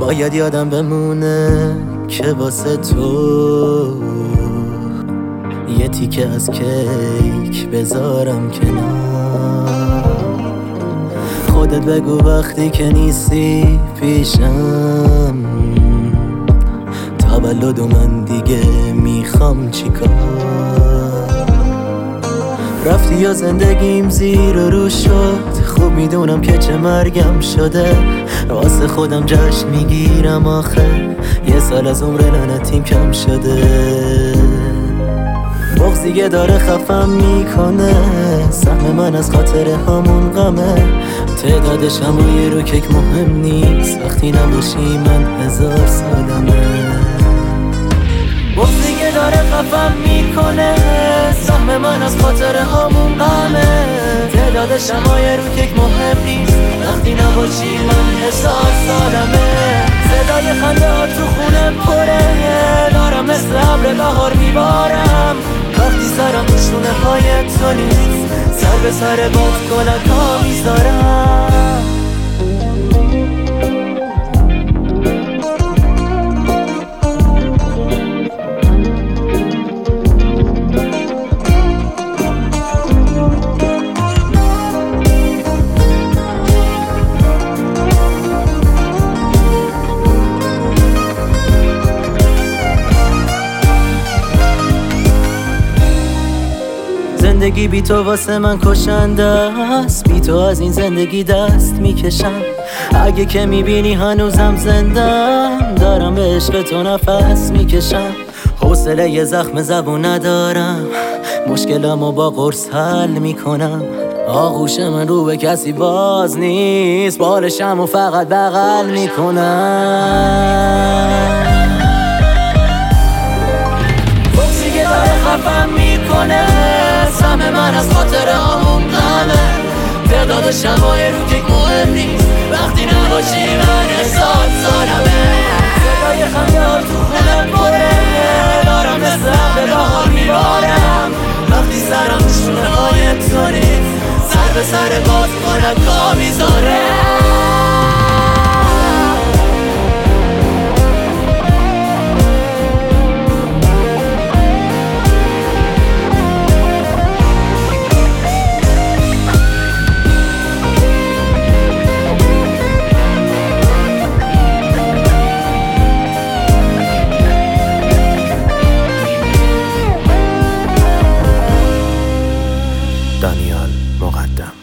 باید یادم بمونه که واسه تو یه تیکه از کیک بذارم کنار. خودت بگو وقتی که نیستی پیشم تولد و من دیگه میخوام چیکار. رفتی یا زندگیم زیر و رو شد، خوب میدونم که چه مرگم شده. واسه خودم جشن میگیرم آخه یه سال از عمر لعنتیم کم شده. بغض دیگه داره خفم میکنه، سهم من از خاطر همون غمه. تعداد شمای رو کیک مهم نیست، وقتی نباشی من 1000 سالمه. بغض دیگه داره خفم میکنه، سهم من از خاطر همون غمه. تعداد شمای رو کیک مهم نیست، وقتی نباشی من 1000 سالمه. صدای خنده ها تو خونه پره، دارم مثل ابر بهار میبارم. وقتی سرم تو شونه های تو نیست، سر به سر باد کلک ها میذارم. زندگی بی تو واسه من کشنده است، بی تو از این زندگی دست میکشم. اگه که میبینی هنوزم زندم، دارم به عشق تو نفس میکشم. حوصله یه زخم زبون ندارم، مشکلمو با قرص حل میکنم. آغوش من رو به کسی باز نیست، بالشمو فقط بغل میکنم. فوکسی که داره خفم میکنه، سهم من از خاطر همون غمه. تعداد شمای رو کیک مهم نیست، وقتی نباشی من 1000 سالمه. صدای خنده ها تو خونه پره، دارم مثل ابر بهار میبارم. وقتی سرم تو شونه های تو نیست، سر به سر باد کلک ها میذاره. دانیال مقدم.